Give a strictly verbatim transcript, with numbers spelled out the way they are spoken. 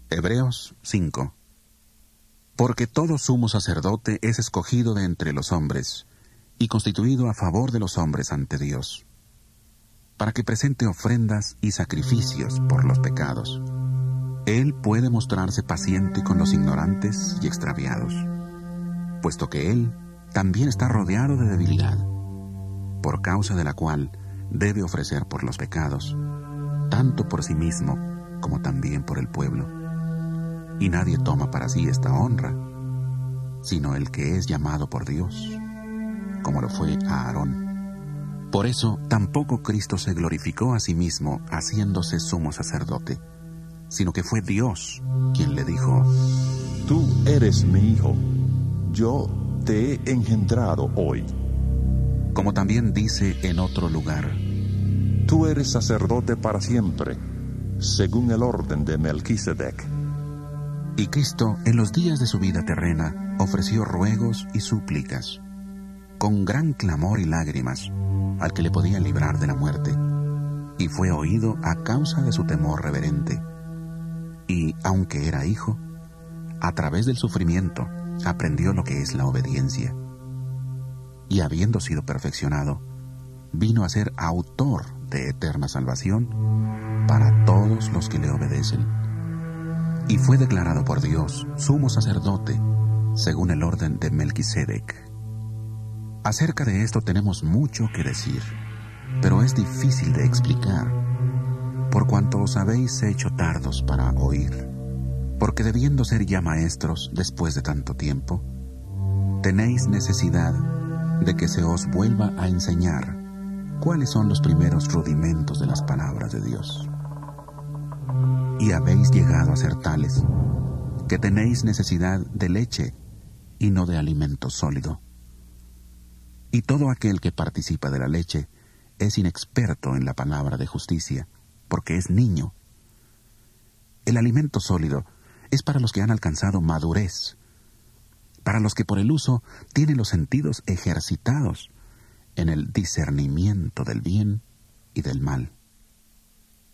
Hebreos cinco. Porque todo sumo sacerdote es escogido de entre los hombres, y constituido a favor de los hombres ante Dios, para que presente ofrendas y sacrificios por los pecados. Él puede mostrarse paciente con los ignorantes y extraviados, puesto que Él también está rodeado de debilidad, por causa de la cual debe ofrecer por los pecados, tanto por sí mismo como también por el pueblo. Y nadie toma para sí esta honra, sino el que es llamado por Dios, como lo fue a Aarón. Por eso tampoco Cristo se glorificó a sí mismo haciéndose sumo sacerdote, sino que fue Dios quien le dijo: Tú eres mi hijo, yo te he engendrado hoy. Como también dice en otro lugar: Tú eres sacerdote para siempre, según el orden de Melquisedec. Y Cristo, en los días de su vida terrena, ofreció ruegos y súplicas, con gran clamor y lágrimas, al que le podía librar de la muerte, y fue oído a causa de su temor reverente. Y, aunque era hijo, a través del sufrimiento aprendió lo que es la obediencia. Y habiendo sido perfeccionado, vino a ser autor de eterna salvación para todos los que le obedecen. Y fue declarado por Dios sumo sacerdote, según el orden de Melquisedec. Acerca de esto tenemos mucho que decir, pero es difícil de explicar, por cuanto os habéis hecho tardos para oír, porque debiendo ser ya maestros después de tanto tiempo, tenéis necesidad de que se os vuelva a enseñar cuáles son los primeros rudimentos de las palabras de Dios. Y habéis llegado a ser tales, que tenéis necesidad de leche y no de alimento sólido. Y todo aquel que participa de la leche es inexperto en la palabra de justicia, porque es niño. El alimento sólido es para los que han alcanzado madurez, para los que por el uso tienen los sentidos ejercitados en el discernimiento del bien y del mal.